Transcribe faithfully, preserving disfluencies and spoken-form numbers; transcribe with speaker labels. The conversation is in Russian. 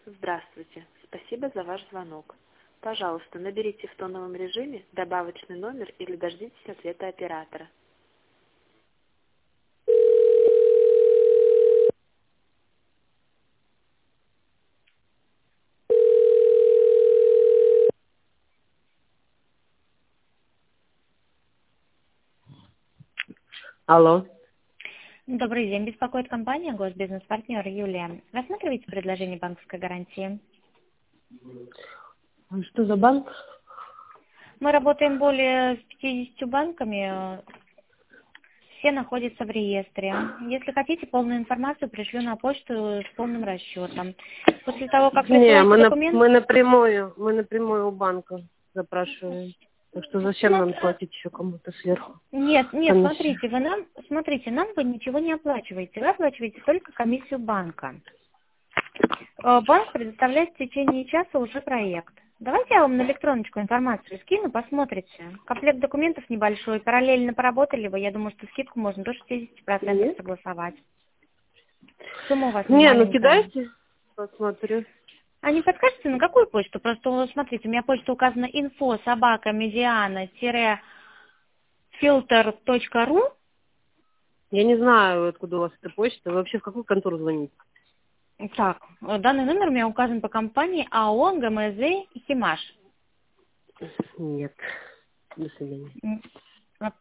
Speaker 1: Здравствуйте. Спасибо за ваш звонок. Пожалуйста, наберите в тоновом режиме добавочный номер или дождитесь ответа оператора.
Speaker 2: Алло.
Speaker 3: Добрый день. Беспокоит компания «Госбизнес-партнер» Юлия. Рассматриваете предложение банковской гарантии?
Speaker 2: А что за банк?
Speaker 3: Мы работаем более с пятьюдесятью банками. Все находятся в реестре. Если хотите полную информацию, пришлю на почту с полным расчетом. После того, как
Speaker 2: Не,
Speaker 3: присылаете
Speaker 2: мы, на,
Speaker 3: документ...
Speaker 2: мы напрямую, мы напрямую у банка запрашиваем. Так что зачем нам платить еще кому-то сверху?
Speaker 3: Нет, нет,
Speaker 2: Комиссию.
Speaker 3: смотрите, вы нам, смотрите, нам вы ничего не оплачиваете. Вы оплачиваете только комиссию банка. Э, Банк предоставляет в течение часа уже проект. Давайте я вам на электроночку информацию скину, посмотрите. Комплект документов небольшой, параллельно поработали вы, я думаю, что скидку можно до шестидесяти процентов
Speaker 2: Нет?
Speaker 3: согласовать. Сумма у вас не
Speaker 2: Не, ну
Speaker 3: маленькая.
Speaker 2: кидайте, посмотрю.
Speaker 3: А не подскажете, на какую почту? Просто, вот, смотрите, у меня почта указана инфо собака медиана фильтр точка ру.
Speaker 2: Я не знаю, откуда у вас эта почта. Вы вообще в какую контору звоните?
Speaker 3: Так, данный номер у меня указан по компании АО ГМЗ Химаш.
Speaker 2: Нет. До свидания.